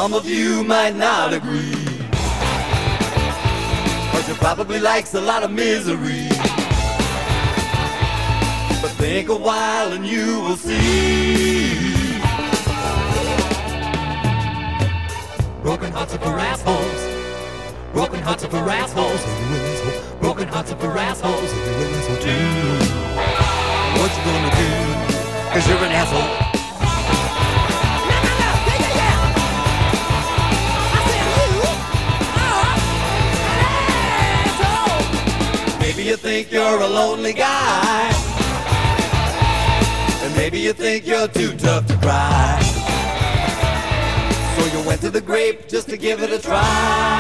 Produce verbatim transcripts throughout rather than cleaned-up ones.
some of you might not agree, but you probably likes a lot of misery. But think a while and you will see. Broken hearts are for assholes. Broken hearts are for assholes. Broken hearts are for assholes. Do what you gonna do, 'cause you're an asshole. Maybe you think you're a lonely guy, and maybe you think you're too tough to cry. So you went to the grape just to give it a try.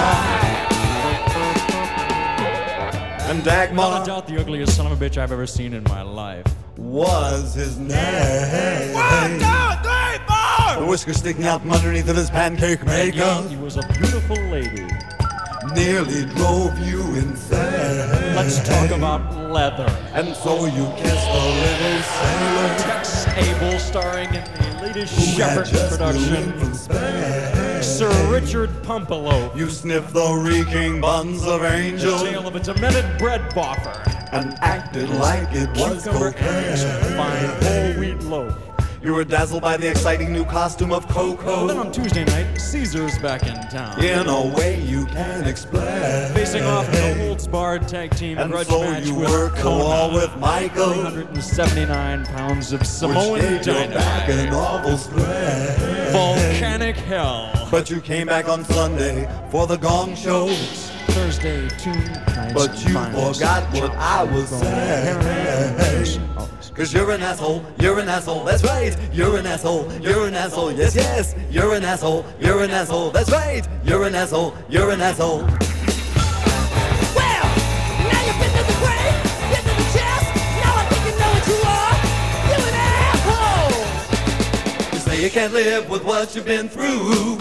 And Dagmar, without a doubt, the ugliest son of a bitch I've ever seen in my life was his name. One, two, three, four! The whiskers sticking out from underneath of his pancake maker he was a beautiful lady. nearly drove you insane. Let's talk about leather. And so you kissed the little sailor Tex Abel, starring in the latest who had Shepherd just production. moved from Spain. Sir Richard Pumpelo. You sniffed the reeking buns of The angels tale of a demented bread boffer. and acted like it was Cucumber cakes, cocaine. fine whole wheat loaf. You were dazzled by the exciting new costume of Then Coco. on Tuesday night, Caesar's back in town. In a way you can't explain. Facing off in a holds-barred tag team And grudge so match you with worked the wall Kona. with Michael, three hundred seventy-nine pounds of which Samoan gave your back an dynamite. awful strain. Volcanic hell. But you came back on Sunday for the Gong Show. Thursday, two nights. But you finals. forgot what I was saying. Cause you're an asshole, you're an asshole, that's right. You're an asshole, you're an asshole, yes, yes. You're an asshole, you're an asshole, that's right. You're an asshole, you're an asshole. Well, now you've been to the brain, been to the chest. Now I think you know what you are. You're an asshole. You say you can't live with what you've been through.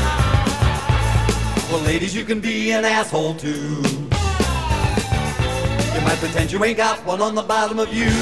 Well, ladies, you can be an asshole too. You might pretend you ain't got one on the bottom of you,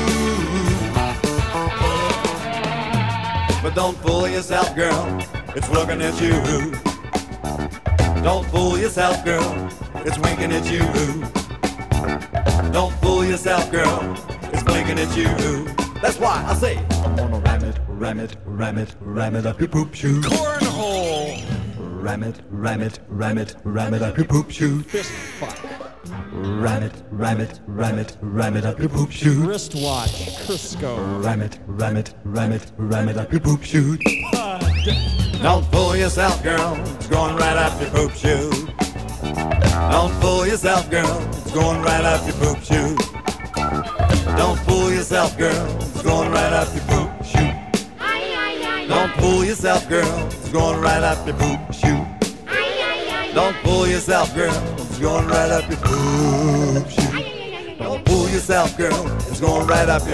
but don't fool yourself, girl, it's looking at you. Don't fool yourself, girl, it's winking at you. Don't fool yourself, girl, it's blinking at you. That's why I say, I'm gonna ram it, ram it, ram it, ram it up your poop shoot. Cornhole. Ram it, ram it, ram it, ram it up your poop shoot. Fist fuck. Ram it, ram it, ram it, ram it up your poop shoot. Wristwatch. Crisco. Ram it, ram it, ram it, ram it up your poop shoot. Pud. Don't fool yourself, girl, it's going right up your poop shoot. Don't fool yourself, girl, it's going right up your poop shoot. Don't fool yourself, girl, it's going right up your poop shoot. Don't fool yourself, girl, it's going right up your poop shoot. Don't fool yourself, girl, it's going right up your poop shoot. Don't fool yourself, girl, it's going right up your